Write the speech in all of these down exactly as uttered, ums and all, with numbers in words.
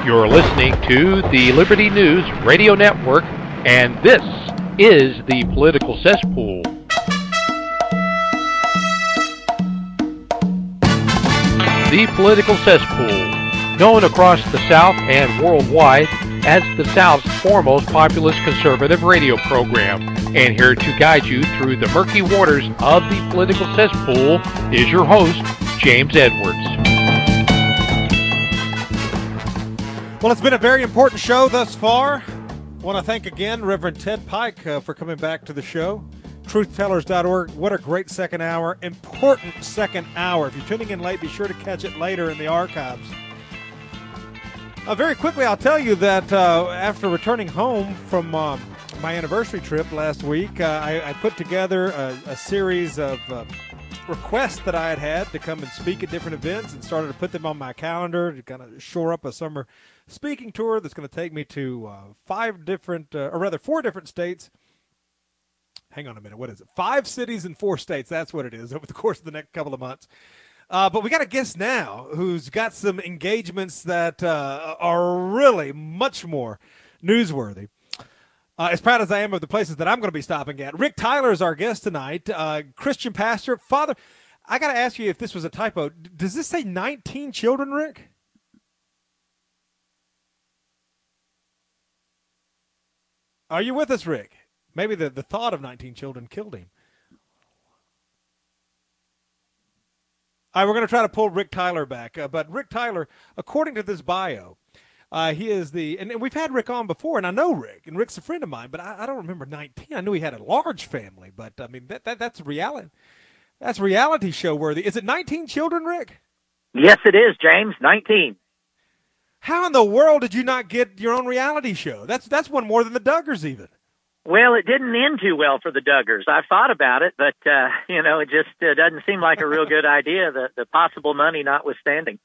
You're listening to the Liberty News Radio Network, and this is the Political Cesspool. The Political Cesspool, known across the South and worldwide as the South's foremost populist conservative radio program. And here to guide you through the murky waters of the Political Cesspool is your host, James Edwards. Well, it's been a very important show thus far. I want to thank again Reverend Ted Pike uh, for coming back to the show. truth tellers dot org. What a great second hour. Important second hour. If you're tuning in late, be sure to catch it later in the archives. Uh, very quickly, I'll tell you that uh, after returning home from um, my anniversary trip last week, uh, I, I put together a, a series of uh, requests that I had had to come and speak at different events and started to put them on my calendar to kind of shore up a summer speaking tour that's going to take me to uh, five different, uh, or rather four different states. Hang on a minute. What is it? Five cities and four states. That's what it is over the course of the next couple of months. Uh, but we got a guest now who's got some engagements that uh, are really much more newsworthy. Uh, as proud as I am of the places that I'm going to be stopping at. Rick Tyler is our guest tonight, uh, Christian pastor. Father, I got to ask you if this was a typo. Does this say nineteen children, Rick? Are you with us, Rick? Maybe the, the thought of nineteen children killed him. All right, we're going to try to pull Rick Tyler back. Uh, but Rick Tyler, according to this bio, uh, he is the, and we've had Rick on before, and I know Rick, and Rick's a friend of mine, but I, I don't remember nineteen. I knew he had a large family, but I mean, that, that that's reality. That's reality show worthy. Is it nineteen children, Rick? Yes, it is, James, nineteen. How in the world did you not get your own reality show? That's that's one more than the Duggars even. Well, it didn't end too well for the Duggars. I've thought about it, but, uh, you know, it just uh, doesn't seem like a real good idea, the, the possible money notwithstanding.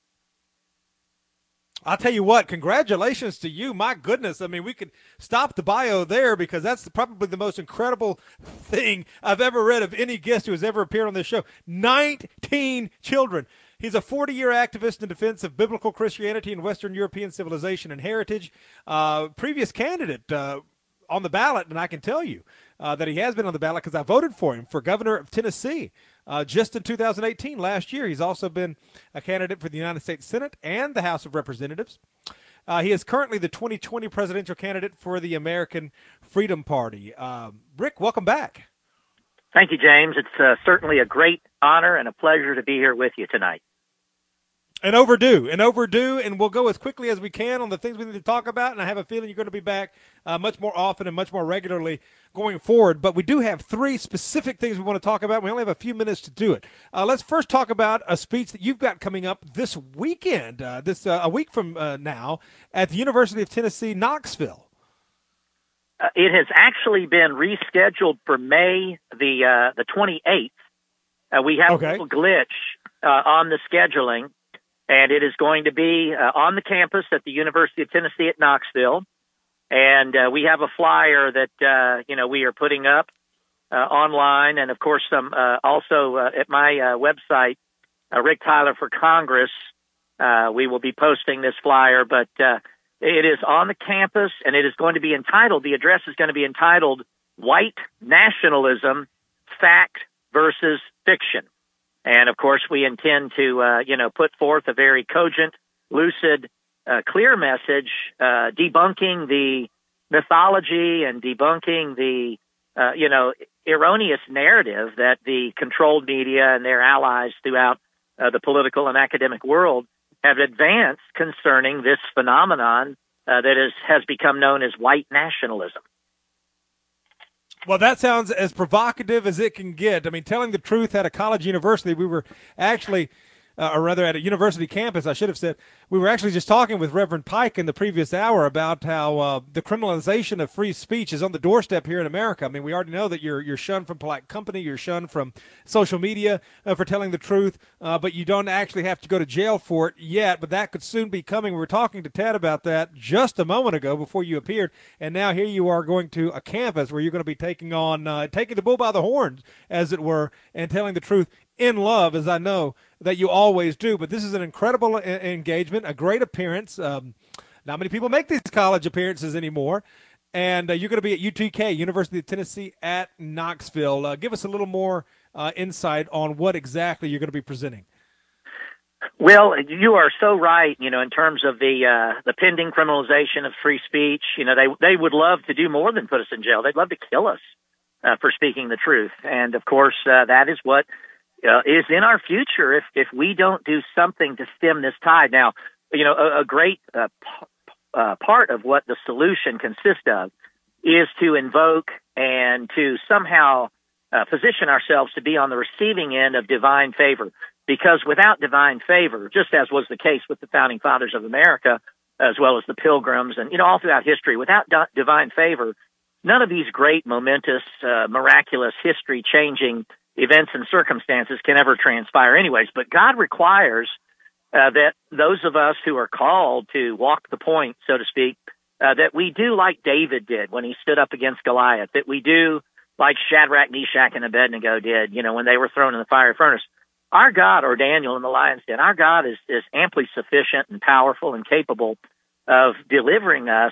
I'll tell you what, congratulations to you. My goodness. I mean, we could stop the bio there because that's probably the most incredible thing I've ever read of any guest who has ever appeared on this show. nineteen children. He's a forty-year activist in defense of biblical Christianity and Western European civilization and heritage. Uh, previous candidate uh, on the ballot, and I can tell you uh, that he has been on the ballot because I voted for him for governor of Tennessee uh, just in two thousand eighteen, last year. He's also been a candidate for the United States Senate and the House of Representatives. Uh, he is currently the twenty twenty presidential candidate for the American Freedom Party. Uh, Rick, welcome back. Thank you, James. It's uh, certainly a great honor and a pleasure to be here with you tonight. And overdue, and overdue, and we'll go as quickly as we can on the things we need to talk about, and I have a feeling you're going to be back uh, much more often and much more regularly going forward. But we do have three specific things we want to talk about. We only have a few minutes to do it. Uh, let's first talk about a speech that you've got coming up this weekend, uh, this uh, a week from uh, now, at the University of Tennessee, Knoxville. Uh, it has actually been rescheduled for May the uh, the twenty-eighth. Uh, we have okay. a little glitch uh, on the scheduling. And it is going to be uh, on the campus at the University of Tennessee at Knoxville. And uh, we have a flyer that, uh, you know, we are putting up uh, online. And, of course, some uh, also uh, at my uh, website, uh, Rick Tyler for Congress, uh, we will be posting this flyer. But uh, it is on the campus, and it is going to be entitled, the address is going to be entitled, White Nationalism, Fact versus Fiction. And, of course, we intend to, uh, you know, put forth a very cogent, lucid, uh, clear message, uh, debunking the mythology and debunking the, uh, you know, erroneous narrative that the controlled media and their allies throughout uh, the political and academic world have advanced concerning this phenomenon uh, that is, has become known as white nationalism. Well, that sounds as provocative as it can get. I mean, telling the truth at a college university, we were actually, uh, or rather at a university campus, I should have said, we were actually just talking with Reverend Pike in the previous hour about how uh, the criminalization of free speech is on the doorstep here in America. I mean, we already know that you're you're shunned from polite company, you're shunned from social media uh, for telling the truth, uh, but you don't actually have to go to jail for it yet, but that could soon be coming. We were talking to Ted about that just a moment ago before you appeared, and now here you are going to a campus where you're going to be taking on, uh, taking the bull by the horns, as it were, and telling the truth in love, as I know that you always do. But this is an incredible e- engagement, a great appearance. Um, Not many people make these college appearances anymore. And uh, you're going to be at U T K, University of Tennessee at Knoxville. Uh, give us a little more uh, insight on what exactly you're going to be presenting. Well, you are so right, you know, in terms of the uh, the pending criminalization of free speech. You know, they they would love to do more than put us in jail. They'd love to kill us uh, for speaking the truth. And, of course, uh, that is what uh, is in our future if, if we don't do something to stem this tide. Now, you know, a, a great uh, p- uh, part of what the solution consists of is to invoke and to somehow uh, position ourselves to be on the receiving end of divine favor. Because without divine favor, just as was the case with the founding fathers of America, as well as the Pilgrims, and, you know, all throughout history, without di- divine favor, none of these great, momentous, uh, miraculous, history-changing events and circumstances can ever transpire anyways. But God requires uh, that those of us who are called to walk the point, so to speak, uh, that we do like David did when he stood up against Goliath, that we do like Shadrach, Meshach, and Abednego did, you know, when they were thrown in the fiery furnace. Our God, or Daniel in the lion's den, our God is, is amply sufficient and powerful and capable of delivering us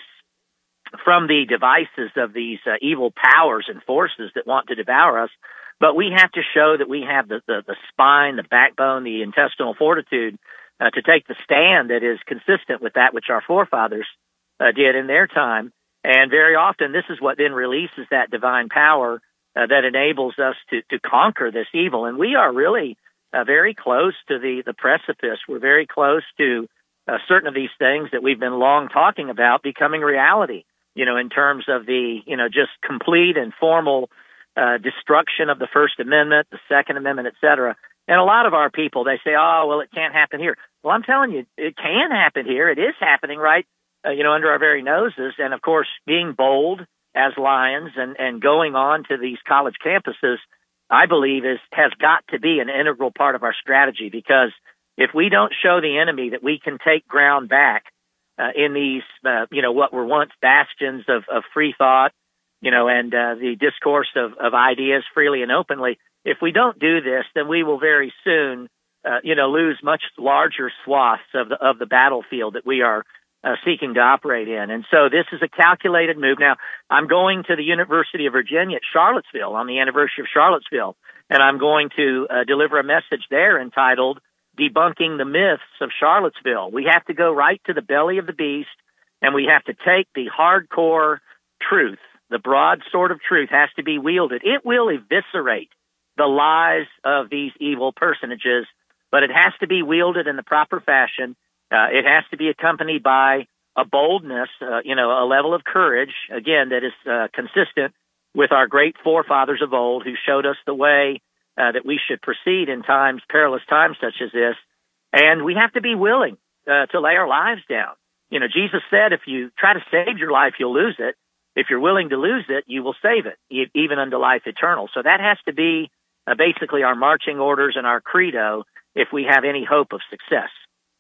from the devices of these uh, evil powers and forces that want to devour us. But we have to show that we have the, the, the spine, the backbone, the intestinal fortitude uh, to take the stand that is consistent with that which our forefathers uh, did in their time. And very often this is what then releases that divine power uh, that enables us to, to conquer this evil. And we are really Uh, very close to the, the precipice. We're very close to uh, certain of these things that we've been long talking about becoming reality, you know, in terms of the, you know, just complete and formal uh, destruction of the First Amendment, the Second Amendment, et cetera. And a lot of our people, they say, oh, well, it can't happen here. Well, I'm telling you, it can happen here. It is happening right, uh, you know, under our very noses. And, of course, being bold as lions and, and going on to these college campuses, I believe is has got to be an integral part of our strategy, because if we don't show the enemy that we can take ground back uh, in these, uh, you know, what were once bastions of, of free thought, you know, and uh, the discourse of, of ideas freely and openly, if we don't do this, then we will very soon, uh, you know, lose much larger swaths of the of the battlefield that we are Uh, seeking to operate in. And so this is a calculated move. Now, I'm going to the University of Virginia at Charlottesville on the anniversary of Charlottesville, and I'm going to uh, deliver a message there entitled Debunking the Myths of Charlottesville. We have to go right to the belly of the beast, and we have to take the hardcore truth. The broad sword of truth has to be wielded. It will eviscerate the lies of these evil personages, but it has to be wielded in the proper fashion. Uh, it has to be accompanied by a boldness, uh, you know, a level of courage, again, that is uh, consistent with our great forefathers of old who showed us the way uh, that we should proceed in times, perilous times such as this. And we have to be willing uh, to lay our lives down. You know, Jesus said, if you try to save your life, you'll lose it. If you're willing to lose it, you will save it, e- even unto life eternal. So that has to be uh, basically our marching orders and our credo if we have any hope of success.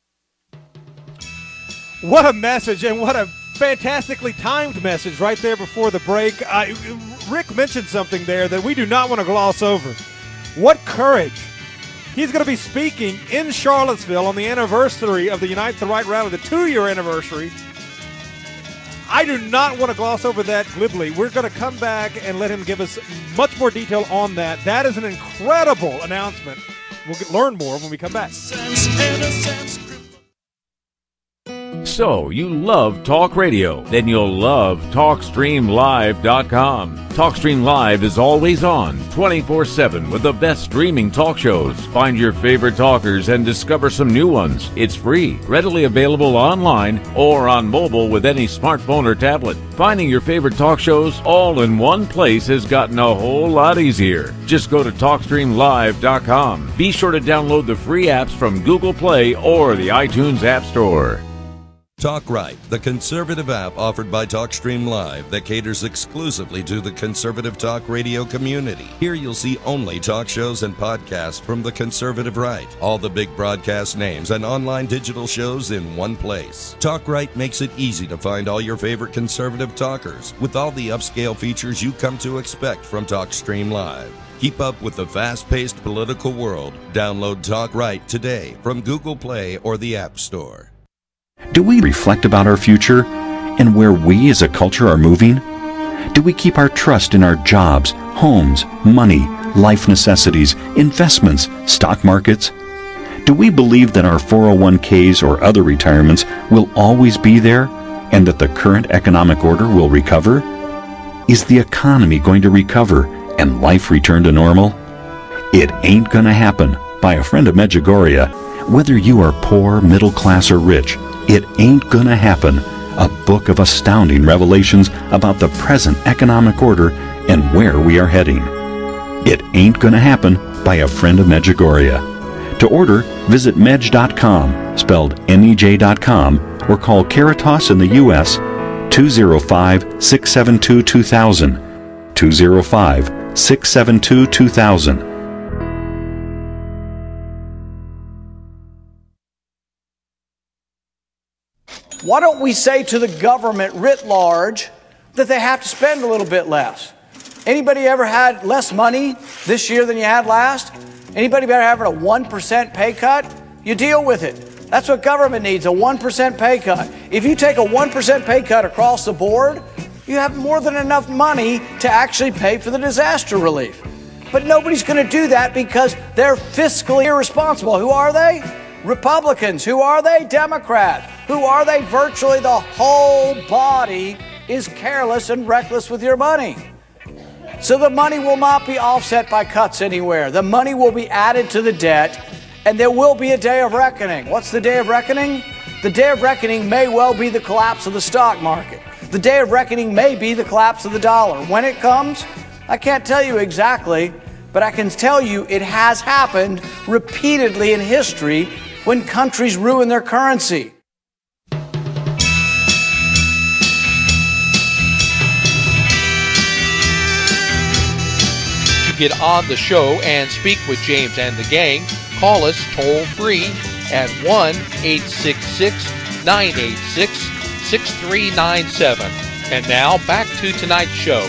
What a message, and what a fantastically timed message right there before the break. Uh, Rick mentioned something there that we do not want to gloss over. What courage. He's going to be speaking in Charlottesville on the anniversary of the Unite the Right rally, the two-year anniversary. I do not want to gloss over that glibly. We're going to come back and let him give us much more detail on that. That is an incredible announcement. We'll get, learn more when we come back. So, you love talk radio? Then you'll love talk stream live dot com. TalkStream Live is always on, twenty-four seven, with the best streaming talk shows. Find your favorite talkers and discover some new ones. It's free, readily available online or on mobile with any smartphone or tablet. Finding your favorite talk shows all in one place has gotten a whole lot easier. Just go to talk stream live dot com. Be sure to download the free apps from Google Play or the iTunes App Store. Talk Right, the conservative app offered by TalkStream Live that caters exclusively to the conservative talk radio community. Here you'll see only talk shows and podcasts from the conservative right. All the big broadcast names and online digital shows in one place. Talk Right makes it easy to find all your favorite conservative talkers with all the upscale features you come to expect from TalkStream Live. Keep up with the fast-paced political world. Download Talk Right today from Google Play or the App Store. Do we reflect about our future and where we as a culture are moving? Do we keep our trust in our jobs, homes, money, life necessities, investments, stock markets? Do we believe that our four oh one k's or other retirements will always be there and that the current economic order will recover? Is the economy going to recover and life return to normal? It ain't gonna happen by a friend of Medjugorje. Whether you are poor, middle class, or rich, it ain't gonna happen. A book of astounding revelations about the present economic order and where we are heading. It ain't gonna happen by a friend of Medjugorje. To order, visit medj dot com, spelled M E J dot com, or call Caritas in the U S two oh five, six seven two, two thousand, two oh five, six seven two, two thousand. Why don't we say to the government writ large that they have to spend a little bit less? Anybody ever had less money this year than you had last? Anybody ever having a one percent pay cut? You deal with it. That's what government needs, a one percent pay cut. If you take a one percent pay cut across the board, you have more than enough money to actually pay for the disaster relief. But nobody's going to do that because they're fiscally irresponsible. Who are they? Republicans. Who are they? Democrats. Who are they? Virtually the whole body is careless and reckless with your money. So the money will not be offset by cuts anywhere. The money will be added to the debt, and there will be a day of reckoning. What's the day of reckoning? The day of reckoning may well be the collapse of the stock market. The day of reckoning may be the collapse of the dollar. When it comes, I can't tell you exactly, but I can tell you it has happened repeatedly in history when countries ruin their currency. Get on the show and speak with James and the gang, call us toll free at one eight six six, nine eight six, six three nine seven. And now back to tonight's show.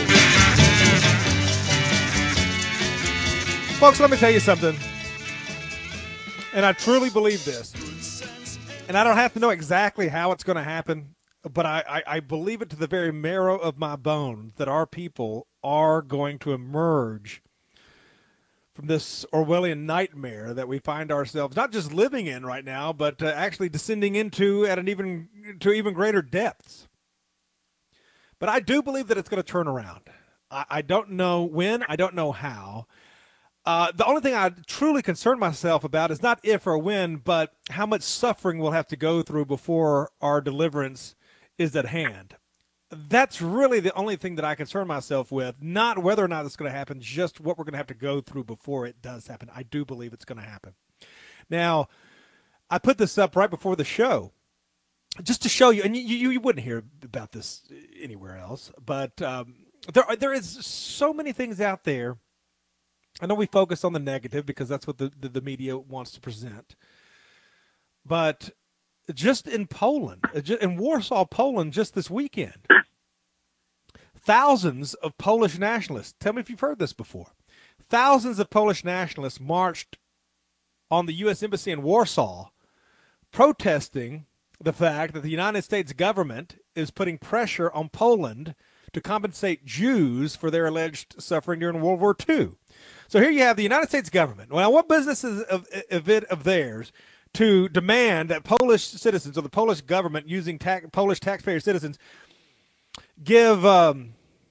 Folks, let me tell you something. And I truly believe this. And I don't have to know exactly how it's going to happen, but I, I, I believe it to the very marrow of my bones that our people are going to emerge from this Orwellian nightmare that we find ourselves not just living in right now, but uh, actually descending into at an even to even greater depths. But I do believe that it's going to turn around. I, I don't know when. I don't know how. Uh, the only thing I truly concern myself about is not if or when, but how much suffering we'll have to go through before our deliverance is at hand. That's really the only thing that I concern myself with, not whether or not it's going to happen, just what we're going to have to go through before it does happen. I do believe it's going to happen. Now, I put this up right before the show just to show you, and you, you, you wouldn't hear about this anywhere else, but um, there, there is so many things out there. I know we focus on the negative because that's what the, the, the media wants to present. But just in Poland, in Warsaw, Poland, just this weekend, thousands of Polish nationalists, tell me if you've heard this before, thousands of Polish nationalists marched on the U S Embassy in Warsaw protesting the fact that the United States government is putting pressure on Poland to compensate Jews for their alleged suffering during World War Two. So here you have the United States government. Well, what business is of, of it of theirs to demand that Polish citizens or the Polish government using tax, Polish taxpayer citizens give, um,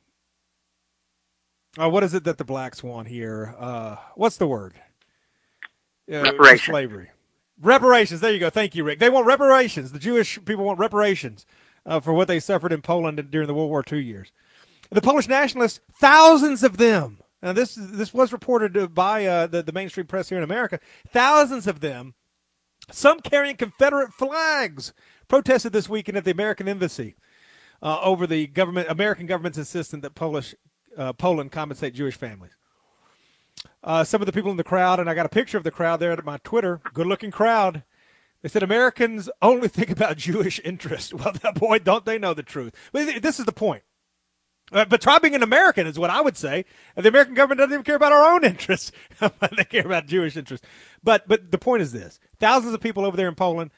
uh, what is it that the blacks want here? Uh, what's the word? Uh, reparations. Slavery. Reparations. There you go. Thank you, Rick. They want reparations. The Jewish people want reparations uh, for what they suffered in Poland during the World War Two years. The Polish nationalists, thousands of them. Now, this this was reported by uh, the, the mainstream press here in America. Thousands of them, some carrying Confederate flags, protested this weekend at the American Embassy uh, over the government, American government's insistence that Polish uh, Poland compensate Jewish families. Uh, some of the people in the crowd, and I got a picture of the crowd there at my Twitter, good-looking crowd. They said Americans only think about Jewish interests. Well, boy, don't they know the truth. But this is the point. Uh, but try being an American is what I would say. And the American government doesn't even care about our own interests. They care about Jewish interests. But but the point is this. Thousands of people over there in Poland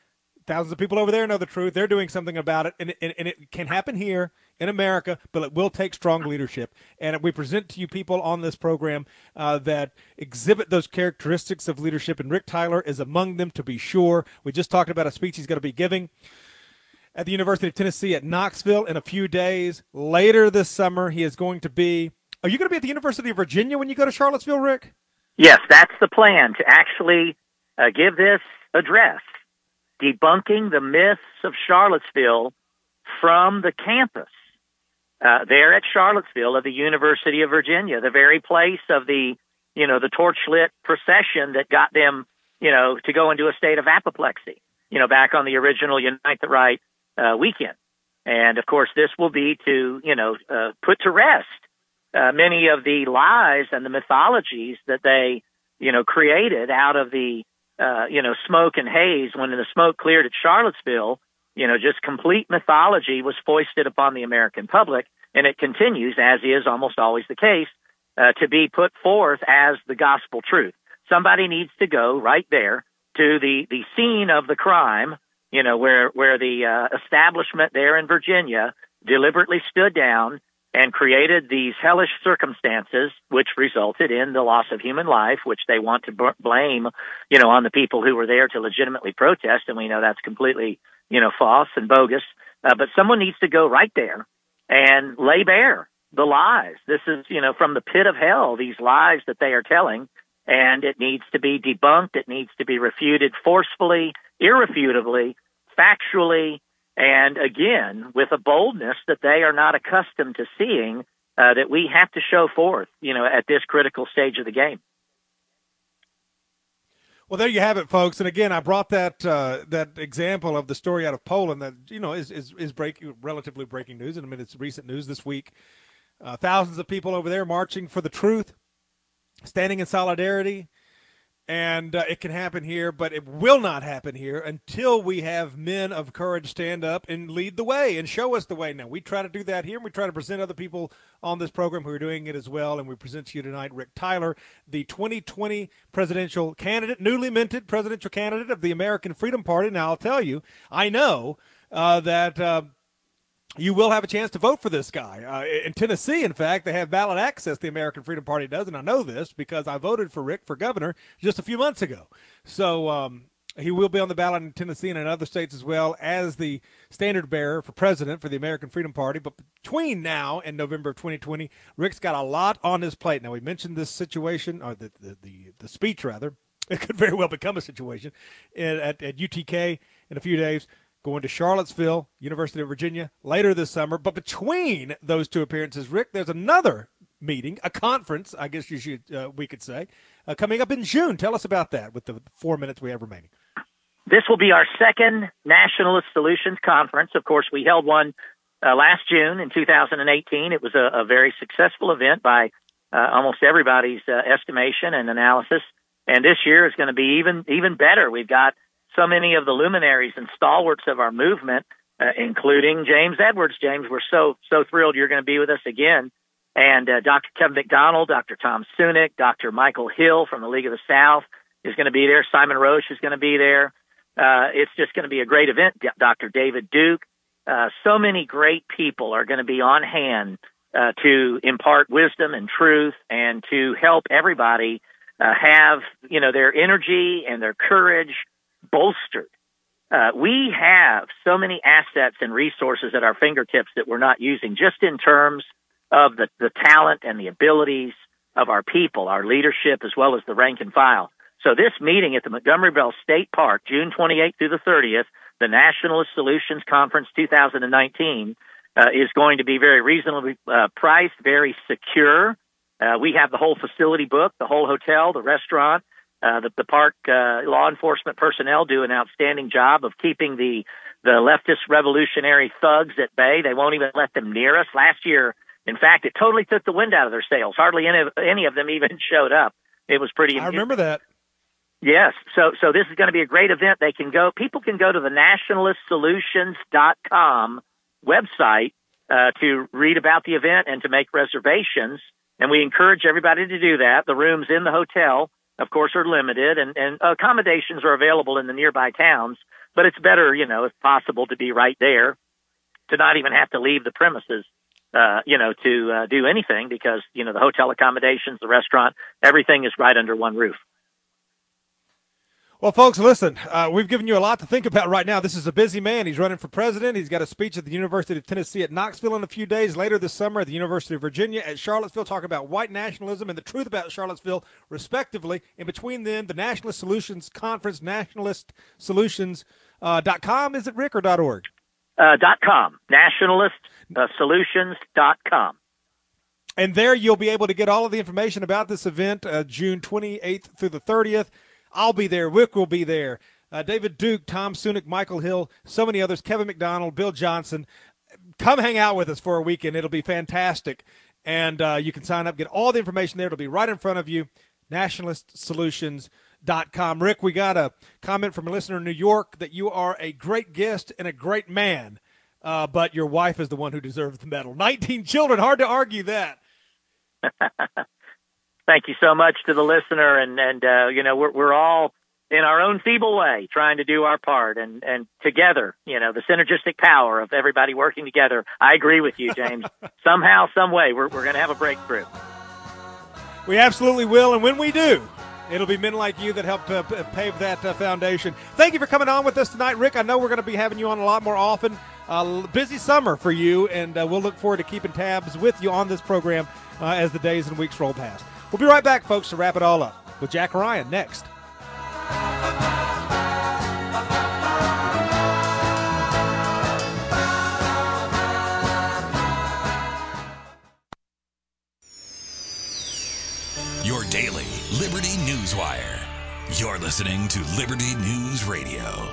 thousands of people over there know the truth. They're doing something about it, and, and, and it can happen here in America, but it will take strong leadership. And we present to you people on this program uh, that exhibit those characteristics of leadership, and Rick Tyler is among them, to be sure. We just talked about a speech he's going to be giving at the University of Tennessee at Knoxville in a few days. Later this summer, he is going to be – are you going to be at the University of Virginia when you go to Charlottesville, Rick? Yes, that's the plan, to actually uh, give this address, debunking the myths of Charlottesville from the campus uh, there at Charlottesville of the University of Virginia, the very place of the, you know, the torchlit procession that got them, you know, to go into a state of apoplexy, you know, back on the original Unite the Right uh, weekend. And, of course, this will be to, you know, uh, put to rest uh, many of the lies and the mythologies that they, you know, created out of the, uh, you know, smoke and haze. When the smoke cleared at Charlottesville, you know, just complete mythology was foisted upon the American public, and it continues, as is almost always the case, uh, to be put forth as the gospel truth. Somebody needs to go right there to the, the scene of the crime, you know, where, where the uh, establishment there in Virginia deliberately stood down and created these hellish circumstances, which resulted in the loss of human life, which they want to b- blame, you know, on the people who were there to legitimately protest. And we know that's completely, you know, false and bogus. Uh, but someone needs to go right there and lay bare the lies. This is, you know, from the pit of hell, these lies that they are telling, and it needs to be debunked. It needs to be refuted forcefully, irrefutably, factually, and again, with a boldness that they are not accustomed to seeing, uh, that we have to show forth, you know, at this critical stage of the game. Well, there you have it, folks. And again, I brought that uh, that example of the story out of Poland that, you know, is is, is breaking, relatively breaking news. And I mean, it's recent news this week. Uh, thousands of people over there marching for the truth, standing in solidarity. And uh, it can happen here, but it will not happen here until we have men of courage stand up and lead the way and show us the way. Now, we try to do that here, and we try to present other people on this program who are doing it as well. And we present to you tonight Rick Tyler, the twenty twenty presidential candidate, newly minted presidential candidate of the American Freedom Party. Now, I'll tell you, I know uh, that uh, you will have a chance to vote for this guy. Uh, in Tennessee, in fact, they have ballot access, the American Freedom Party does, and I know this because I voted for Rick for governor just a few months ago. So um, he will be on the ballot in Tennessee and in other states as well as the standard bearer for president for the American Freedom Party. But between now and November of twenty twenty, Rick's got a lot on his plate. Now, we mentioned this situation, or the, the, the, the speech, rather. It could very well become a situation at, at U T K in a few days. Going to Charlottesville, University of Virginia, later this summer. But between those two appearances, Rick, there's another meeting, a conference, I guess you should, uh, we could say, uh, coming up in June. Tell us about that with the four minutes we have remaining. This will be our second Nationalist Solutions Conference. Of course, we held one uh, last June in two thousand eighteen. It was a, a very successful event by uh, almost everybody's uh, estimation and analysis. And this year is going to be even even better. We've got so many of the luminaries and stalwarts of our movement, uh, including James Edwards. James, we're so so thrilled you're going to be with us again. And uh, Doctor Kevin McDonald, Doctor Tom Sunick, Doctor Michael Hill from the League of the South is going to be there. Simon Roche is going to be there. Uh, it's just going to be a great event. Doctor David Duke. Uh, so many great people are going to be on hand uh, to impart wisdom and truth and to help everybody uh, have, you know, their energy and their courage bolstered. Uh, we have so many assets and resources at our fingertips that we're not using, just in terms of the, the talent and the abilities of our people, our leadership, as well as the rank and file. So this meeting at the Montgomery Bell State Park, June twenty-eighth through the thirtieth, the Nationalist Solutions Conference two thousand nineteen, uh, is going to be very reasonably uh, priced, very secure. Uh, we have the whole facility booked, the whole hotel, the restaurant. Uh, the, the park uh, law enforcement personnel do an outstanding job of keeping the the leftist revolutionary thugs at bay. They won't even let them near us. Last year, in fact, it totally took the wind out of their sails. Hardly any of, any of them even showed up. It was pretty. I remember that. Yes. So so this is going to be a great event. They can go. People can go to the nationalist solutions dot com website uh, to read about the event and to make reservations. And we encourage everybody to do that. The rooms in the hotel, of course, are limited, and, and accommodations are available in the nearby towns. but it's better, you know, if possible, to be right there, to not even have to leave the premises, uh, you know, to uh, do anything because, you know, the hotel accommodations, the restaurant, everything is right under one roof. Well, folks, listen, uh, we've given you a lot to think about right now. This is a busy man. He's running for president. He's got a speech at the University of Tennessee at Knoxville in a few days. Later this summer at the University of Virginia at Charlottesville, talking about white nationalism and the truth about Charlottesville, respectively. In between them, the Nationalist Solutions Conference, nationalist solutions dot com. Is it, Rick, or .org? Uh, dot com, nationalist solutions dot com. And there you'll be able to get all of the information about this event, uh, June twenty-eighth through the thirtieth. I'll be there. Rick will be there. Uh, David Duke, Tom Sunick, Michael Hill, so many others, Kevin McDonald, Bill Johnson. Come hang out with us for a weekend. It'll be fantastic. And uh, you can sign up, get all the information there. It'll be right in front of you, nationalist solutions dot com. Rick, we got a comment from a listener in New York that you are a great guest and a great man, uh, but your wife is the one who deserves the medal. nineteen children, hard to argue that. Thank you so much to the listener, and and uh, you know we're we're all in our own feeble way trying to do our part, and and together, you know, the synergistic power of everybody working together. I agree with you, James. Somehow, some way, we're we're going to have a breakthrough. We absolutely will, and when we do, it'll be men like you that helped uh, pave that uh, foundation. Thank you for coming on with us tonight, Rick. I know we're going to be having you on a lot more often. Uh, busy summer for you, and uh, we'll look forward to keeping tabs with you on this program uh, as the days and weeks roll past. We'll be right back, folks, to wrap it all up with Jack Ryan next. Your daily Liberty News Wire. You're listening to Liberty News Radio.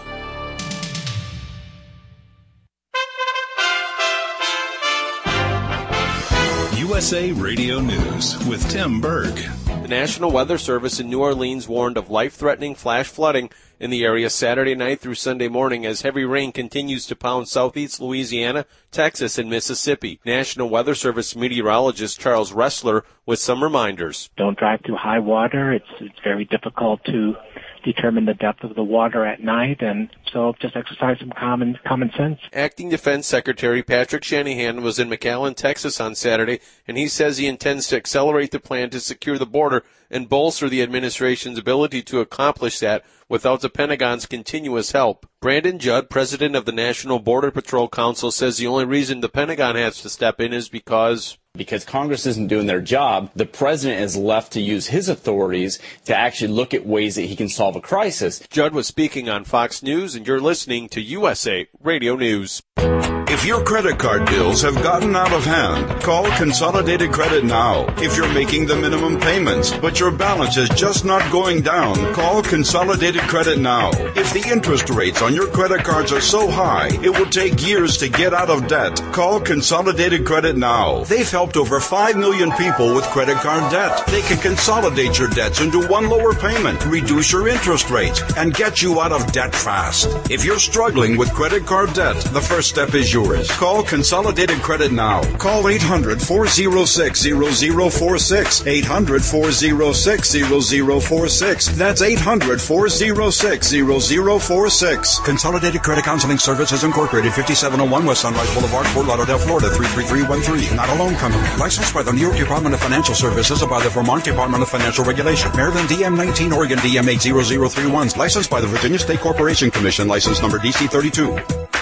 U S A Radio News with Tim Berg. The National Weather Service in New Orleans warned of life-threatening flash flooding in the area Saturday night through Sunday morning as heavy rain continues to pound southeast Louisiana, Texas, and Mississippi. National Weather Service meteorologist Charles Ressler with some reminders. Don't drive through high water. It's it's very difficult to determine the depth of the water at night, and so just exercise some common common sense. Acting Defense Secretary Patrick Shanahan was in McAllen, Texas on Saturday, and he says he intends to accelerate the plan to secure the border and bolster the administration's ability to accomplish that without the Pentagon's continuous help. Brandon Judd, president of the National Border Patrol Council, says the only reason the Pentagon has to step in is because... Because Congress isn't doing their job, the president is left to use his authorities to actually look at ways that he can solve a crisis. Judd was speaking on Fox News, and you're listening to U S A Radio News. If your credit card bills have gotten out of hand, call Consolidated Credit now. If you're making the minimum payments, but your balance is just not going down, call Consolidated Credit now. If the interest rates on your credit cards are so high, it will take years to get out of debt, call Consolidated Credit now. They've helped over five million people with credit card debt. They can consolidate your debts into one lower payment, reduce your interest rates, and get you out of debt fast. If you're struggling with credit card debt, the first step is yours. Call Consolidated Credit now. Call eight hundred, four oh six, zero zero four six. eight hundred, four oh six, zero zero four six. That's eight hundred, four oh six, zero zero four six. Consolidated Credit Counseling Services Incorporated, fifty-seven oh one West Sunrise Boulevard, Fort Lauderdale, Florida, three three three one three. Not a loan company. Licensed by the New York Department of Financial Services and by the Vermont Department of Financial Regulation. Maryland D M nineteen, Oregon D M eight zero zero three one. Licensed by the Virginia State Corporation Commission. License number D C thirty-two.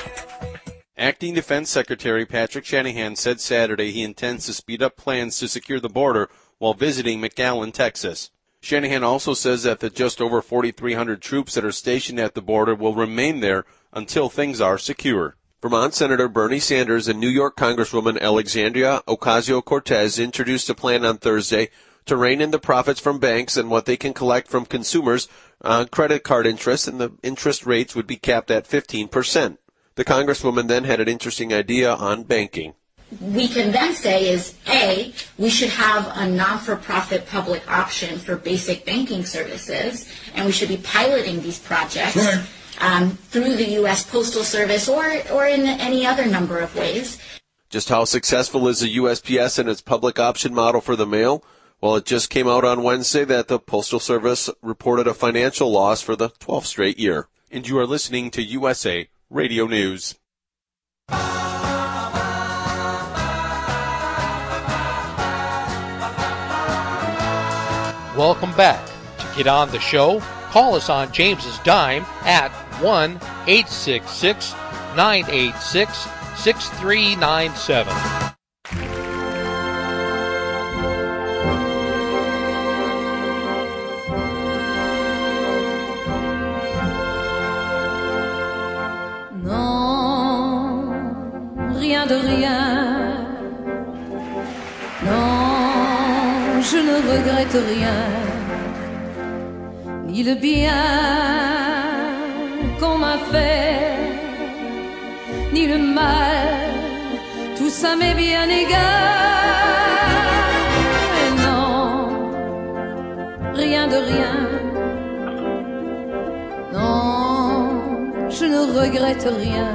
Acting Defense Secretary Patrick Shanahan said Saturday he intends to speed up plans to secure the border while visiting McAllen, Texas. Shanahan also says that the just over forty-three hundred troops that are stationed at the border will remain there until things are secure. Vermont Senator Bernie Sanders and New York Congresswoman Alexandria Ocasio-Cortez introduced a plan on Thursday to rein in the profits from banks and what they can collect from consumers on credit card interest, and the interest rates would be capped at fifteen percent. The Congresswoman then had an interesting idea on banking. We can then say is, A, we should have a non-for-profit public option for basic banking services, and we should be piloting these projects right. um, through the U S Postal Service or, or in any other number of ways. Just how successful is the U S P S and its public option model for the mail? Well, it just came out on Wednesday that the Postal Service reported a financial loss for the twelfth straight year. and you are listening to U S A Radio News. Welcome back. To get on the show, call us on James's dime at one eight six six, nine eight six, six three nine seven. Non, rien de rien. Non, je ne regrette rien. Ni le bien qu'on m'a fait, ni le mal, tout ça m'est bien égal. Non, rien de rien. Non, je ne regrette rien.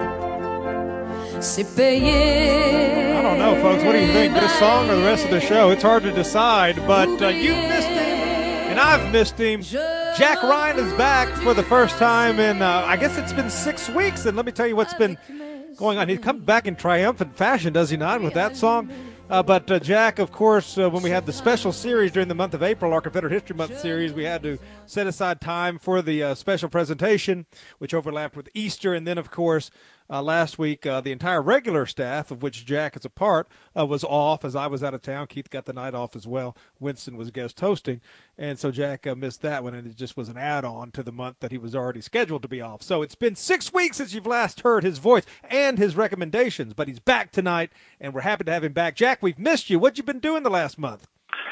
C'est payé. I don't know, folks. What do you think? This song or the rest of the show? It's hard to decide, but uh, you missed him, and I've missed him. Jack Ryan is back for the first time in, uh, I guess it's been six weeks, and let me tell you what's been going on. He comes back in triumphant fashion, does he not, with that song? Uh, but uh, Jack, of course, uh, when we had the special series during the month of April, our Confederate History Month series, we had to set aside time for the uh, special presentation, which overlapped with Easter. And then, of course, uh, last week, uh, the entire regular staff, of which Jack is a part, uh, was off as I was out of town. Keith got the night off as well. Winston was guest hosting. And so Jack uh, missed that one, and it just was an add-on to the month that he was already scheduled to be off. So it's been six weeks since you've last heard his voice and his recommendations, but he's back tonight, and we're happy to have him back. Jack, we've missed you. What you been doing the last month?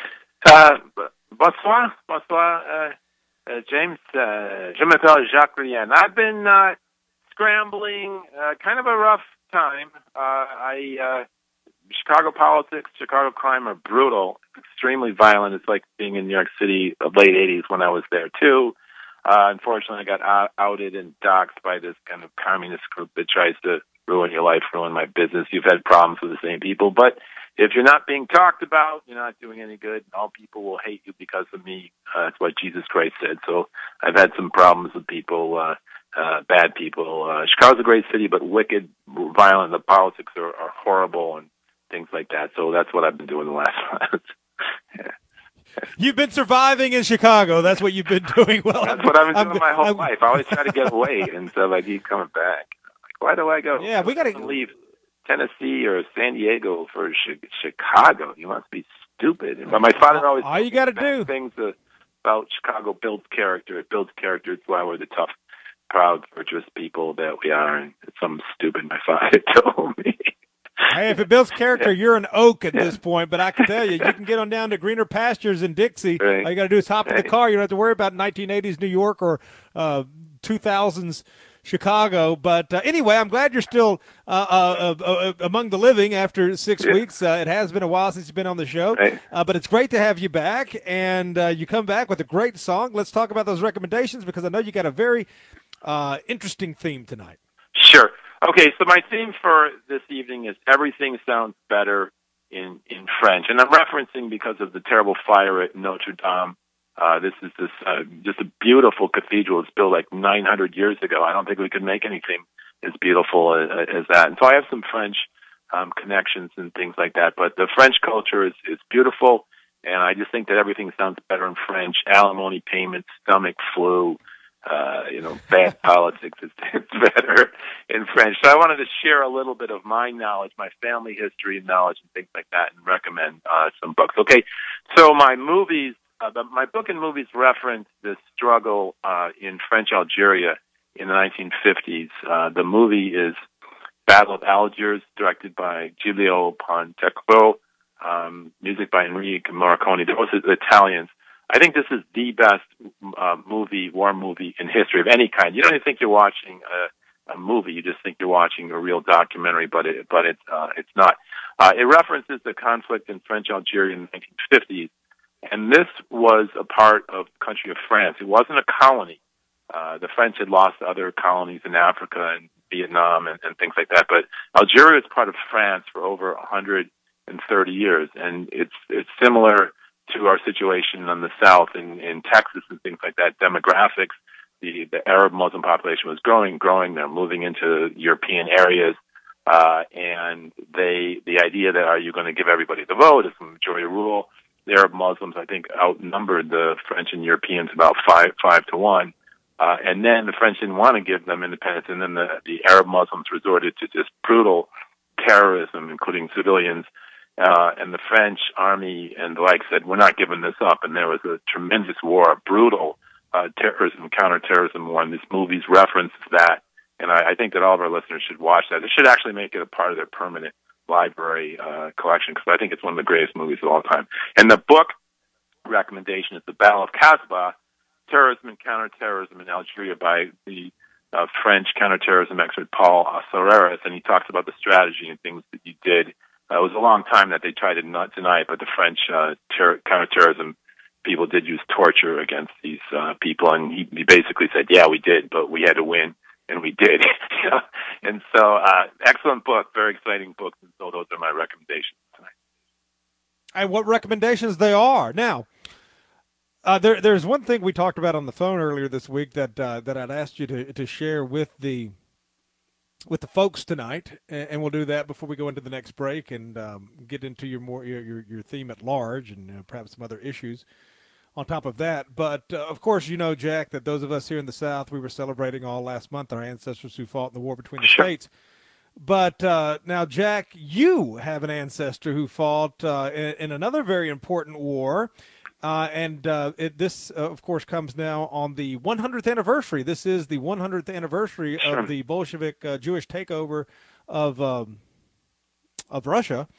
Uh, bonsoir, bonsoir, uh, uh, James. Uh, je m'appelle Jacques Rien. I've been uh, scrambling, uh, kind of a rough time. Uh, I uh, Chicago politics, Chicago crime are brutal, extremely violent. It's like being in New York City of late eighties when I was there too. Uh, unfortunately, I got out- outed and doxxed by this kind of communist group that tries to ruin your life, ruin my business. You've had problems with the same people, but if you're not being talked about, you're not doing any good. All people will hate you because of me. Uh, that's what Jesus Christ said. So I've had some problems with people, uh, uh, bad people. Uh, Chicago's a great city, but wicked, violent. The politics are, are horrible and things like that. So that's what I've been doing the last month. Yeah. You've been surviving in Chicago. That's what you've been doing. Well, that's what I've been doing I'm, my whole I'm, life. I always try to get away, and so I keep coming back. Like, why do I go? Yeah, we got to leave Tennessee or San Diego for chi- Chicago. You must be stupid. But my father always all you got to do things uh, about Chicago builds character. It builds character. It's why we're the tough, proud, virtuous people that we are. And it's something stupid my father told me. Hey, if it builds character, yeah. you're an oak at yeah. this point. But I can tell you, you can get on down to greener pastures in Dixie. Right. All you got to do is hop right. in the car. You don't have to worry about nineteen eighties New York or uh, two thousands Chicago. But uh, anyway, I'm glad you're still uh, uh, uh, uh, among the living after six yeah. weeks. Uh, it has been a while since you've been on the show, right. uh, but it's great to have you back. And uh, you come back with a great song. Let's talk about those recommendations because I know you got a very uh, interesting theme tonight. Sure. Okay, so my theme for this evening is Everything Sounds Better in, in French. And I'm referencing because of the terrible fire at Notre Dame. Uh, this is this uh, just a beautiful cathedral. It's built like nine hundred years ago. I don't think we could make anything as beautiful as, as that. And so I have some French um, connections and things like that. But the French culture is, is beautiful, and I just think that everything sounds better in French. Alimony payments, stomach flu, Uh, you know, bad politics is it's better in French. So I wanted to share a little bit of my knowledge, my family history knowledge and things like that, and recommend uh, some books. Okay, so my movies, uh, the, my book and movies reference the struggle uh, in French Algeria in the nineteen fifties. Uh, the movie is Battle of Algiers, directed by Giulio Pontecorvo, um, music by Enrico Morricone. Those are the Italians. I think this is the best uh, movie, war movie in history of any kind. You don't even think you're watching a, a movie; you just think you're watching a real documentary. But it, but it's uh, it's not. Uh, it references the conflict in French Algeria in the nineteen fifties, and this was a part of the country of France. It wasn't a colony. Uh, the French had lost other colonies in Africa and Vietnam and, and things like that. But Algeria was part of France for over one hundred thirty years, and it's it's similar to our situation on the South in, in Texas and things like that. Demographics, the, the Arab Muslim population was growing, growing. They're moving into European areas. Uh, and they, the idea that are you going to give everybody the vote? It's a majority rule. The Arab Muslims, I think, outnumbered the French and Europeans about five, five to one. Uh, and then the French didn't want to give them independence, and then the, the Arab Muslims resorted to just brutal terrorism, including civilians. Uh, and the French army and the like said, we're not giving this up. And there was a tremendous war, a brutal uh, terrorism, counterterrorism war, and this movie's reference that. And I, I think that all of our listeners should watch that. They should actually make it a part of their permanent library uh, collection, because I think it's one of the greatest movies of all time. And the book recommendation is The Battle of Casbah, Terrorism and Counterterrorism in Algeria, by the uh, French counterterrorism expert Paul Soreras, and he talks about the strategy and things that he did. Uh, it was a long time that they tried to not deny it, but the French uh, ter- counterterrorism people did use torture against these uh, people, and he, he basically said, yeah, we did, but we had to win. And we did. And so, uh, excellent book, very exciting book. And so those are my recommendations tonight. And what recommendations they are. Now, uh, there, there's one thing we talked about on the phone earlier this week that uh, that I'd asked you to, to share with the with the folks tonight, and, and we'll do that before we go into the next break and um, get into your more your, your, your theme at large and uh, perhaps some other issues on top of that. But, uh, of course, you know, Jack, that those of us here in the South, we were celebrating all last month our ancestors who fought in the war between the states. But uh, now, Jack, you have an ancestor who fought uh, in, in another very important war. Uh, and uh, it, this, uh, of course, comes now on the one hundredth anniversary. This is the one hundredth anniversary sure. of the Bolshevik uh, Jewish takeover of um, of Russia.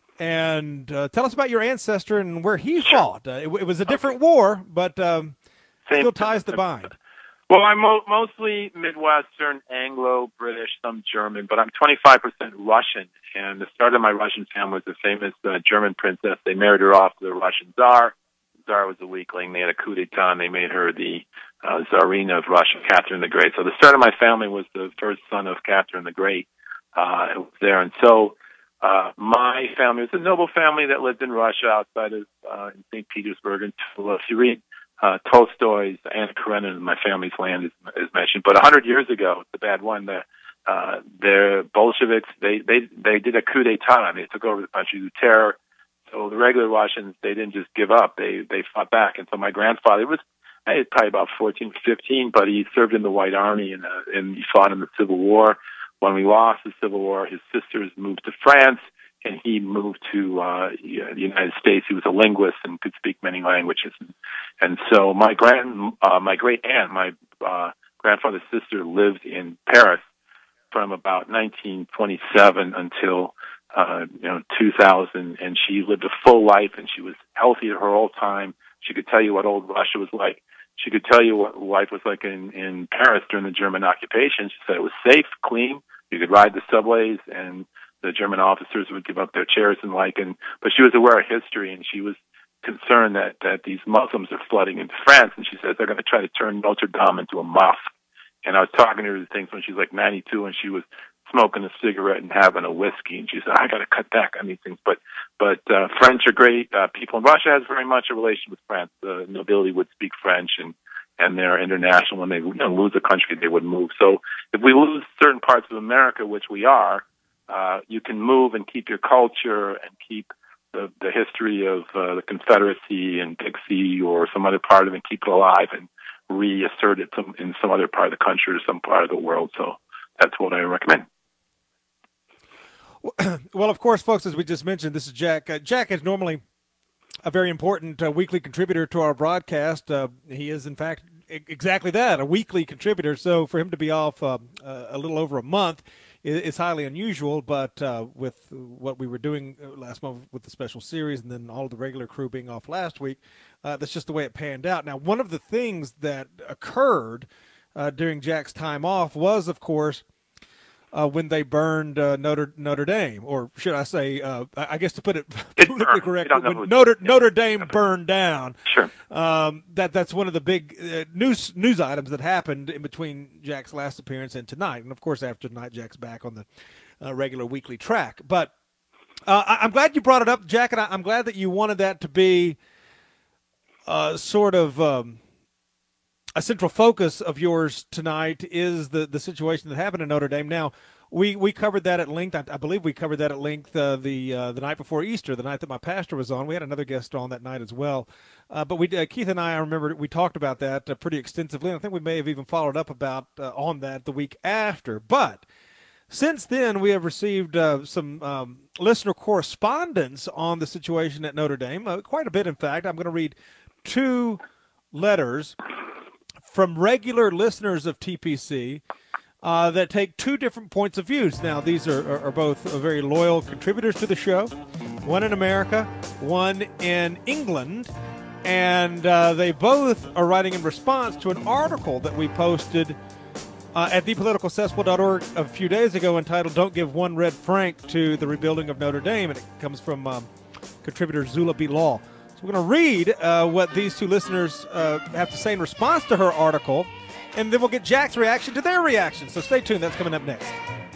And uh, tell us about your ancestor and where he sure. fought. Uh, it, it was a different okay. war, but um, still ties the bind. Well, I'm mo- mostly Midwestern, Anglo-British, some German, but I'm twenty-five percent Russian. And the start of my Russian family was a famous uh, German princess. They married her off to the Russian Tsar. The Tsar was a weakling. They had a coup d'etat, and they made her the uh, Tsarina of Russia, Catherine the Great. So the start of my family was the first son of Catherine the Great. Uh, it was there. And so Uh, my family was a noble family that lived in Russia outside of uh, in Saint Petersburg. And if you read uh, Tolstoy's Anna Karenina, My Family's Land is, is mentioned. But a hundred years ago, it's a bad one. The uh, the Bolsheviks they they they did a coup d'état. They took over the country through terror. So the regular Russians, they didn't just give up. They they fought back. And so my grandfather was he was probably about fourteen, fifteen, but he served in the White Army and uh, and he fought in the Civil War. When we lost the Civil War, his sisters moved to France, and he moved to uh, the United States. He was a linguist and could speak many languages. And, and so my grand, uh, my great aunt, my uh, grandfather's sister, lived in Paris from about nineteen twenty-seven until uh, you know two thousand, and she lived a full life, and she was healthy her whole time. She could tell you what old Russia was like. She could tell you what life was like in, in Paris during the German occupation. She said it was safe, clean. You could ride the subways, and the German officers would give up their chairs and like. And but she was aware of history, and she was concerned that that these Muslims are flooding into France. And she says they're going to try to turn Notre Dame into a mosque. And I was talking to her things when she was like ninety-two, and she was smoking a cigarette and having a whiskey. And she said, I got to cut back on these things. But but uh, French are great uh, people. And Russia has very much a relation with France. The nobility would speak French, and and they're international. When they you know, lose a country, they would move. So if we lose certain parts of America, which we are, uh, you can move and keep your culture and keep the, the history of uh, the Confederacy and Dixie or some other part of it and keep it alive and reassert it some, in some other part of the country or some part of the world. So that's what I recommend. Well, of course, folks, as we just mentioned, this is Jack. Uh, Jack is normally a very important uh, weekly contributor to our broadcast. Uh, he is, in fact, I- exactly that, a weekly contributor. So for him to be off uh, uh, a little over a month is, is highly unusual. But uh, with what we were doing last month with the special series and then all of the regular crew being off last week, uh, that's just the way it panned out. Now, one of the things that occurred uh, during Jack's time off was, of course, Uh, when they burned uh, Notre Notre Dame, or should I say, uh, I guess to put it politically correct, when Notre yeah. Notre Dame burned down. Sure. Um, that that's one of the big uh, news news items that happened in between Jack's last appearance and tonight, and of course after tonight, Jack's back on the uh, regular weekly track. But uh, I, I'm glad you brought it up, Jack, and I, I'm glad that you wanted that to be uh, sort of. Um, a central focus of yours tonight is the, the situation that happened in Notre Dame. Now, we, we covered that at length. I, I believe we covered that at length uh, the uh, the night before Easter, the night that my pastor was on. We had another guest on that night as well. Uh, but we uh, Keith and I, I remember we talked about that uh, pretty extensively. And I think we may have even followed up about uh, on that the week after. But since then, we have received uh, some um, listener correspondence on the situation at Notre Dame, uh, quite a bit, in fact. I'm going to read two letters from regular listeners of T P C uh, that take two different points of views. Now, these are, are, are both very loyal contributors to the show, one in America, one in England, and uh, they both are writing in response to an article that we posted uh, at the political cesspool dot org a few days ago entitled "Don't Give One Red Franc to the Rebuilding of Notre Dame," and it comes from um, contributor Zula Bilal. So we're going to read uh, what these two listeners uh, have to say in response to her article, and then we'll get Jack's reaction to their reaction. So stay tuned. That's coming up next.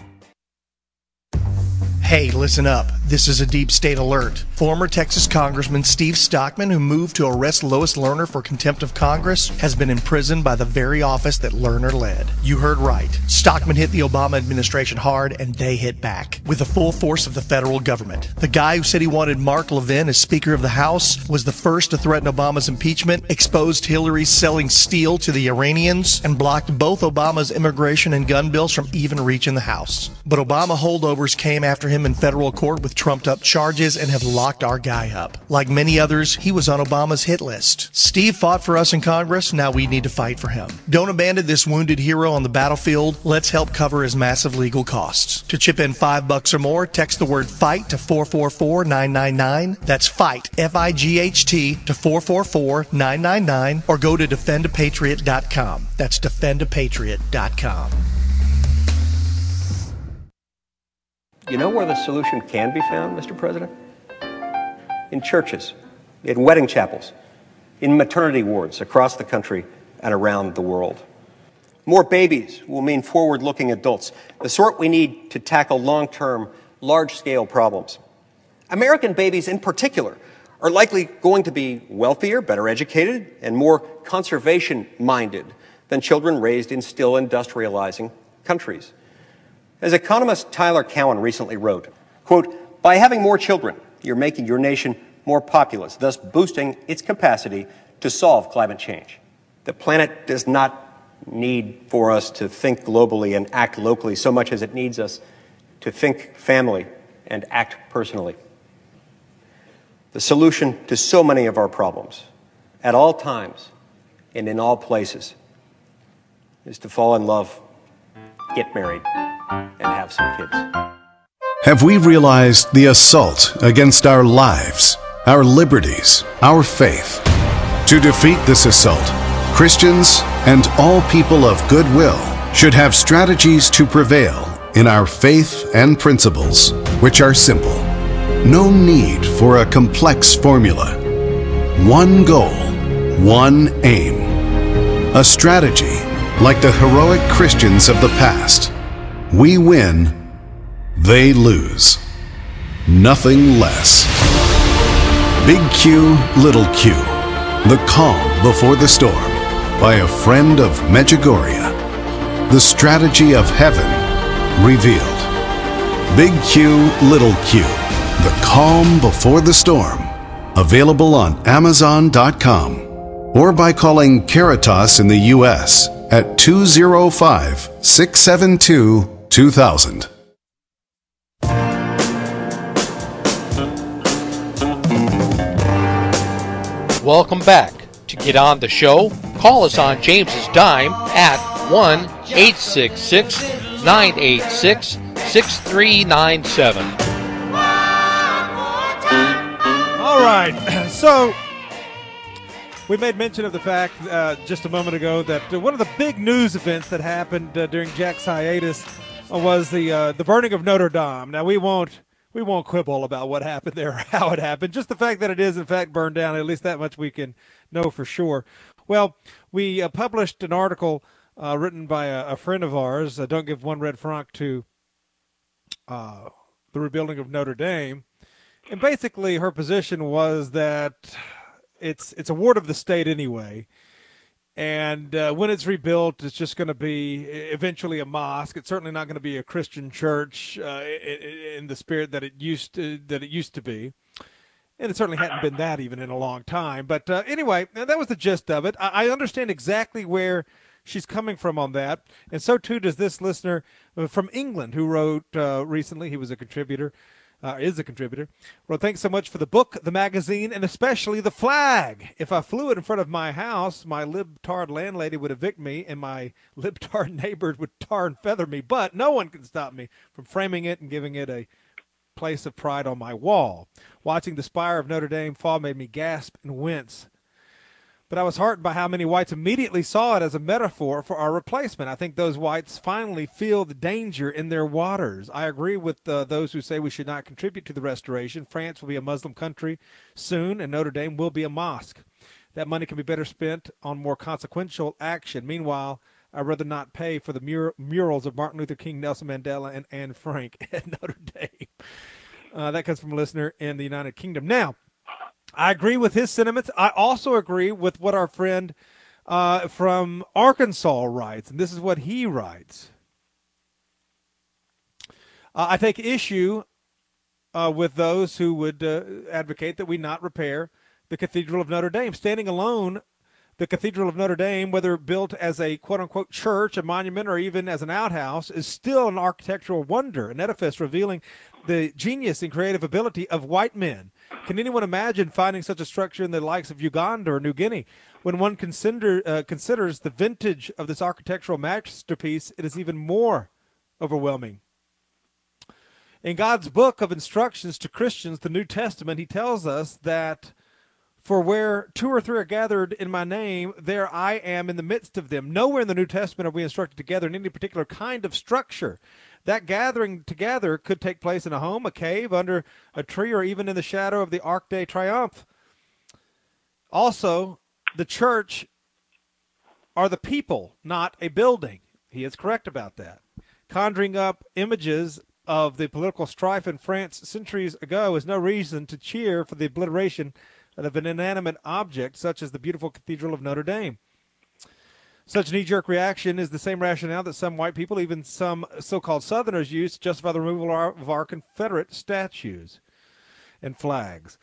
Hey, listen up. This is a deep state alert. Former Texas Congressman Steve Stockman, who moved to arrest Lois Lerner for contempt of Congress, has been imprisoned by the very office that Lerner led. You heard right. Stockman hit the Obama administration hard, and they hit back with the full force of the federal government. The guy who said he wanted Mark Levin as Speaker of the House was the first to threaten Obama's impeachment, exposed Hillary selling steel to the Iranians, and blocked both Obama's immigration and gun bills from even reaching the House. But Obama holdovers came after him in federal court with trumped-up charges and have locked our guy up. Like many others, he was on Obama's hit list. Steve fought for us in Congress, now we need to fight for him. Don't abandon this wounded hero on the battlefield. Let's help cover his massive legal costs. To chip in five bucks or more, text the word FIGHT to four four four nine nine nine. That's FIGHT, F I G H T, to four four four nine nine nine, or go to defend a patriot dot com. That's defend a patriot dot com. You know where the solution can be found, Mister President? In churches, in wedding chapels, in maternity wards across the country and around the world. More babies will mean forward-looking adults, the sort we need to tackle long-term, large-scale problems. American babies in particular are likely going to be wealthier, better educated, and more conservation-minded than children raised in still industrializing countries. As economist Tyler Cowen recently wrote, quote, "By having more children, you're making your nation more populous, thus boosting its capacity to solve climate change. The planet does not need for us to think globally and act locally so much as it needs us to think family and act personally. The solution to so many of our problems, at all times and in all places, is to fall in love, get married, and have some kids." Have we realized the assault against our lives, our liberties, our faith? To defeat this assault, Christians and all people of goodwill should have strategies to prevail in our faith and principles, which are simple. No need for a complex formula. One goal, one aim. A strategy like the heroic Christians of the past. We win, they lose. Nothing less. Big Q, Little Q. The Calm Before the Storm by a friend of Medjugorje. The strategy of heaven revealed. Big Q, Little Q. The Calm Before the Storm. Available on Amazon dot com or by calling Caritas in the U S at two oh five, six seven two, two thousand. Welcome back. To get on the show, call us on James's dime at one eight six six, nine eight six, six three nine seven. All right, so we made mention of the fact uh, just a moment ago that uh, one of the big news events that happened uh, during Jack's hiatus was the uh, the burning of Notre Dame. Now we won't we won't quibble about what happened there, or how it happened. Just the fact that it is in fact burned down, at least that much we can know for sure. Well, we uh, published an article uh, written by a, a friend of ours. Uh, Don't Give One Red Franc to uh, the Rebuilding of Notre Dame, and basically her position was that it's it's a ward of the state anyway, And uh, when it's rebuilt, it's just going to be eventually a mosque. It's certainly not going to be a Christian church uh, in the spirit that it used to, that it used to be. And it certainly hadn't been that even in a long time. But uh, anyway, that was the gist of it. I, I understand exactly where she's coming from on that. And so, too, does this listener from England who wrote uh, recently. He was a contributor, uh, is a contributor. Wrote, thanks so much for the book, the magazine, and especially the flag. If I flew it in front of my house, my libtard landlady would evict me, and my libtard neighbors would tar and feather me. But no one can stop me from framing it and giving it a place of pride on my wall. Watching the spire of Notre Dame fall made me gasp and wince. But I was heartened by how many whites immediately saw it as a metaphor for our replacement. I think those whites finally feel the danger in their waters. I agree with uh, those who say we should not contribute to the restoration. France will be a Muslim country soon, and Notre Dame will be a mosque. That money can be better spent on more consequential action. Meanwhile, I'd rather not pay for the mur- murals of Martin Luther King, Nelson Mandela, and Anne Frank at Notre Dame. Uh, that comes from a listener in the United Kingdom. Now, I agree with his sentiments. I also agree with what our friend uh, from Arkansas writes, and this is what he writes. Uh, I take issue uh, with those who would uh, advocate that we not repair the Cathedral of Notre Dame. Standing alone, the Cathedral of Notre Dame, whether built as a quote-unquote church, a monument, or even as an outhouse, is still an architectural wonder, an edifice revealing the genius and creative ability of white men. Can anyone imagine finding such a structure in the likes of Uganda or New Guinea? When one consider, uh, considers the vintage of this architectural masterpiece, it is even more overwhelming. In God's book of instructions to Christians, the New Testament, he tells us that for where two or three are gathered in my name, there I am in the midst of them. Nowhere in the New Testament are we instructed together in any particular kind of structure. That gathering together could take place in a home, a cave, under a tree, or even in the shadow of the Arc de Triomphe. Also, the church are the people, not a building. He is correct about that. Conjuring up images of the political strife in France centuries ago is no reason to cheer for the obliteration of an inanimate object such as the beautiful Cathedral of Notre Dame. Such knee-jerk reaction is the same rationale that some white people, even some so-called Southerners, use to justify the removal of our, of our Confederate statues and flags.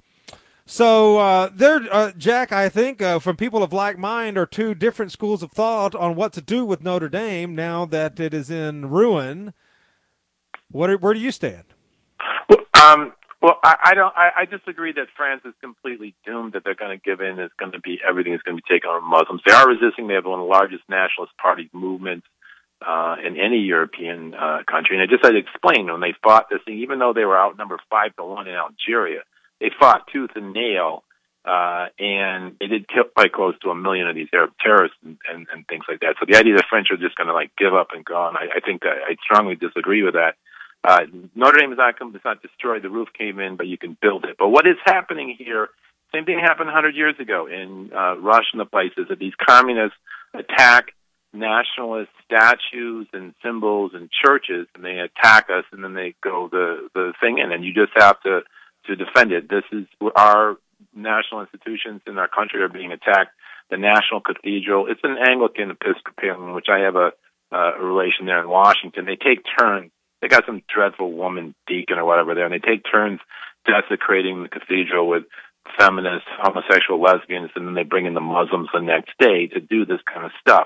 So uh, there, uh, Jack, I think uh, from people of like mind are two different schools of thought on what to do with Notre Dame now that it is in ruin. What are, where do you stand? Well, um, well, I, I don't. I, I disagree that France is completely doomed. That they're going to give in. It's going to be everything is going to be taken on Muslims. They are resisting. They have one of the largest nationalist party movements uh, in any European uh, country. And I just had to explain when they fought this thing, even though they were outnumbered five to one in Algeria, they fought tooth and nail, uh, and they did kill quite close to a million of these Arab terrorists and, and, and things like that. So the idea that French are just going to like give up and go on, I, I think that I strongly disagree with that. Uh, Notre Dame is not, it's not destroyed. The roof came in, but you can build it. But what is happening here, same thing happened one hundred years ago in uh, Russia and the places, that these communists attack nationalist statues and symbols and churches, and they attack us, and then they go the, the thing in, and you just have to, to defend it. This is our national institutions in our country are being attacked. The National Cathedral, it's an Anglican Episcopalian, which I have a, uh, a relation there in Washington. They take turns. They got some dreadful woman deacon or whatever there, and they take turns desecrating the cathedral with feminists, homosexual lesbians, and then they bring in the Muslims the next day to do this kind of stuff.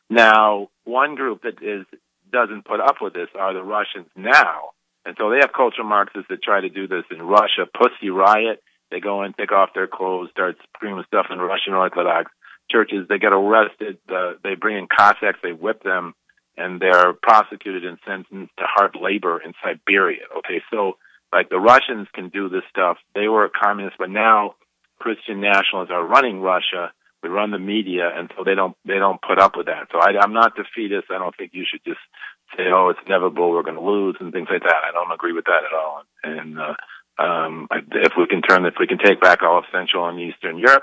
Now, one group that is doesn't put up with this are the Russians now. And so they have cultural Marxists that try to do this in Russia. Pussy Riot, they go in, take off their clothes, start screaming stuff in Russian Orthodox churches. They get arrested. Uh, they bring in Cossacks. They whip them. And they're prosecuted and sentenced to hard labor in Siberia. Okay, so like the Russians can do this stuff. They were communists, but now Christian nationalists are running Russia. We run the media, and so they don't they don't put up with that. So I, I'm not defeatist. I don't think you should just say, "Oh, it's inevitable. We're going to lose," and things like that. I don't agree with that at all. And uh, um, if we can turn, if we can take back all of Central and Eastern Europe,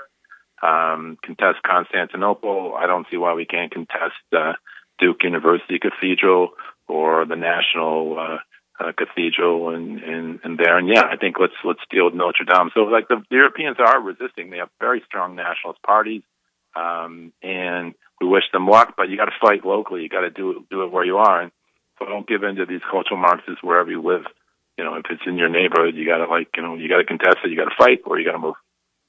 um, contest Constantinople, I don't see why we can't contest Uh, Duke University Cathedral or the National uh, uh, Cathedral and, and, and there. And yeah, I think let's let's deal with Notre Dame. So like the, the Europeans are resisting. They have very strong nationalist parties. Um, and we wish them luck, but you got to fight locally. You got to do it, do it where you are. And so don't give in to these cultural Marxists wherever you live. You know, if it's in your neighborhood, you got to like, you know, you got to contest it. You got to fight, or you got to move.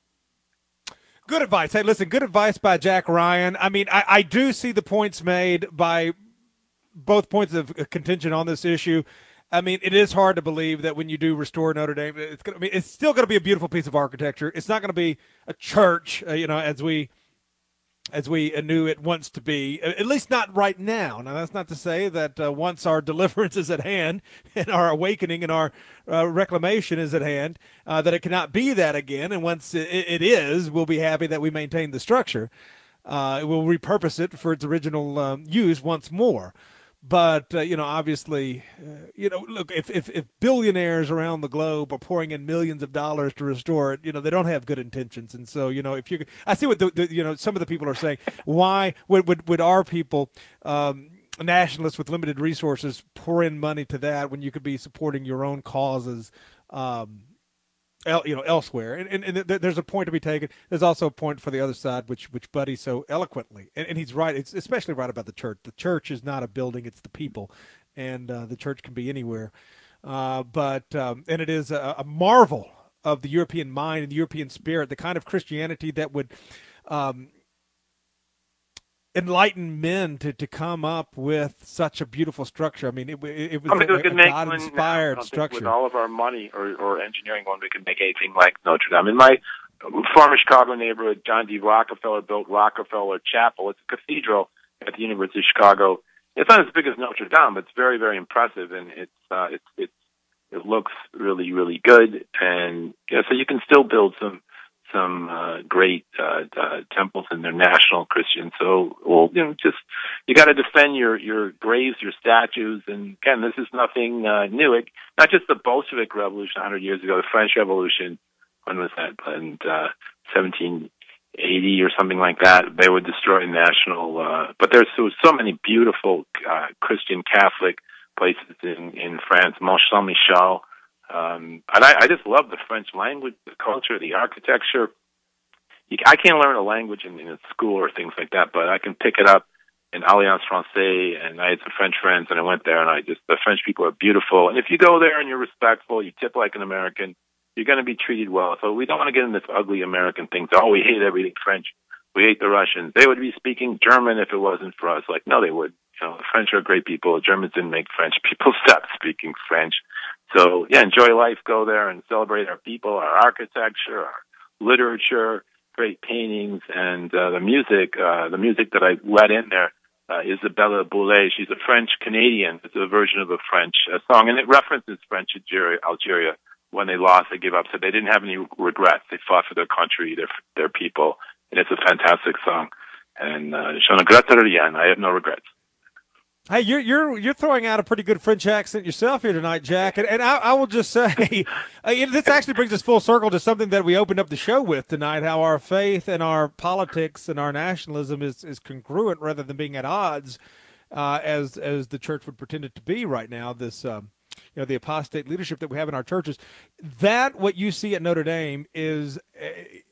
Good advice. Hey, listen, good advice by Jack Ryan. I mean, I, I do see the points made by both points of contention on this issue. I mean, it is hard to believe that when you do restore Notre Dame, it's going to be, it's still going to be a beautiful piece of architecture. It's not going to be a church, uh, you know, as we as we knew it wants to be, at least not right now. Now, that's not to say that uh, once our deliverance is at hand and our awakening and our uh, reclamation is at hand, uh, that it cannot be that again. And once it, it is, we'll be happy that we maintain the structure. Uh, we'll repurpose it for its original um, use once more. But, uh, you know, obviously, uh, you know, look, if, if, if billionaires around the globe are pouring in millions of dollars to restore it, you know, they don't have good intentions. And so, you know, if you, I see what the, the you know, some of the people are saying, why would, would, would our people, um, nationalists with limited resources, pour in money to that when you could be supporting your own causes, um, El, you know, elsewhere, and, and, and there's a point to be taken. There's also a point for the other side, which which Buddy so eloquently, and, and he's right. It's especially right about the church. The church is not a building; it's the people, and uh, the church can be anywhere. Uh, but um, and it is a, a marvel of the European mind and the European spirit, the kind of Christianity that would um, enlighten men to, to come up with such a beautiful structure. I mean, it, it, it was a, a, a God-inspired structure. With all of our money or, or engineering, one we could make anything like Notre Dame. In my former Chicago neighborhood, John D. Rockefeller built Rockefeller Chapel. It's a cathedral at the University of Chicago. It's not as big as Notre Dame, but it's very, very impressive, and it's uh, it's it's it looks really, really good. And yeah, so you can still build some. some uh, great uh, uh, temples, and they're national Christian. So, well, you know, just you got to defend your your graves, your statues. And again, this is nothing uh, new. It, not just the Bolshevik Revolution one hundred years ago, the French Revolution. When was that? In uh, seventeen eighty or something like that. They would destroy national. Uh, but there's so, so many beautiful uh, Christian Catholic places in in France. Mont Saint Michel. Um, and I, I just love the French language, the culture, the architecture. You, I can't learn a language in, in a school or things like that, but I can pick it up in Alliance Francaise, and I had some French friends, and I went there, and I just, the French people are beautiful. And if you go there and you're respectful, you tip like an American, you're going to be treated well. So we don't want to get in this ugly American thing. So, oh, we hate everything French. We hate the Russians. They would be speaking German if it wasn't for us. Like, no, they would. You know, the French are great people. The Germans didn't make French people stop speaking French. So, yeah, enjoy life. Go there and celebrate our people, our architecture, our literature, great paintings, and uh, the music. Uh, the music that I let in there, uh, Isabella Boulay. She's a French-Canadian. It's a version of a French uh, song, and it references French Algeria, Algeria. When they lost, they gave up. So they didn't have any regrets. They fought for their country, their their people, and it's a fantastic song. And uh, je ne regrette rien. I have no regrets. Hey, you're you're you're throwing out a pretty good French accent yourself here tonight, Jack. And, and I, I will just say, uh, this actually brings us full circle to something that we opened up the show with tonight: how our faith and our politics and our nationalism is, is congruent rather than being at odds, uh, as as the church would pretend it to be right now. This, um, you know, the apostate leadership that we have in our churches. That what you see at Notre Dame is. Uh,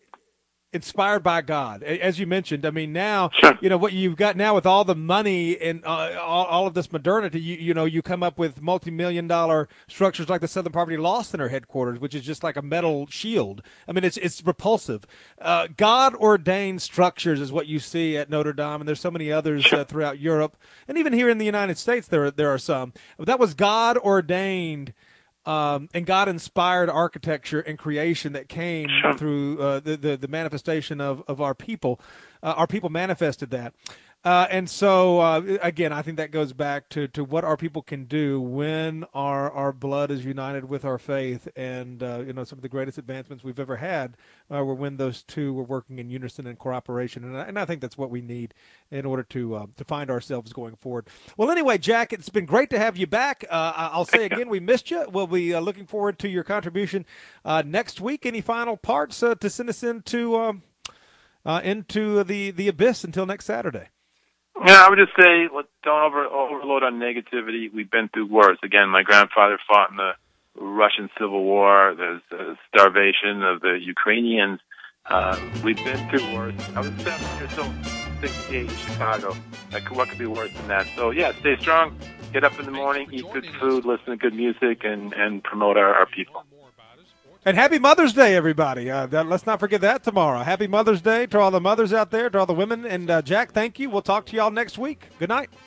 inspired by God, as you mentioned. I mean, now, sure. you know, what you've got now with all the money and uh, all, all of this modernity, you, you know, you come up with multi-million dollar structures like the Southern Poverty Law Center headquarters, which is just like a metal shield. I mean, it's it's repulsive. Uh, God-ordained structures is what you see at Notre Dame, and there's so many others sure. uh, throughout Europe. And even here in the United States, there are, there are some. But that was God-ordained Um, and God-inspired architecture and creation that came sure. through uh, the, the the manifestation of, of our people. Uh, our people manifested that. Uh, and so, uh, again, I think that goes back to, to what our people can do when our our blood is united with our faith. And, uh, you know, some of the greatest advancements we've ever had uh, were when those two were working in unison and cooperation. And I, and I think that's what we need in order to uh, to find ourselves going forward. Well, anyway, Jack, it's been great to have you back. Uh, I'll say again, we missed you. We'll be uh, looking forward to your contribution uh, next week. Any final parts uh, to send us into, um, uh, into the, the abyss until next Saturday? Yeah, I would just say, don't over, overload on negativity. We've been through wars. Again, my grandfather fought in the Russian Civil War. There's uh, starvation of the Ukrainians. Uh, we've been through worse. I was seven years old, sixty-eight in Chicago. Like, what could be worse than that? So, yeah, stay strong. Get up in the morning, eat good food, listen to good music, and, and promote our, our people. And happy Mother's Day, everybody. Uh, that, let's not forget that tomorrow. Happy Mother's Day to all the mothers out there, to all the women. And, uh, Jack, thank you. We'll talk to y'all next week. Good night.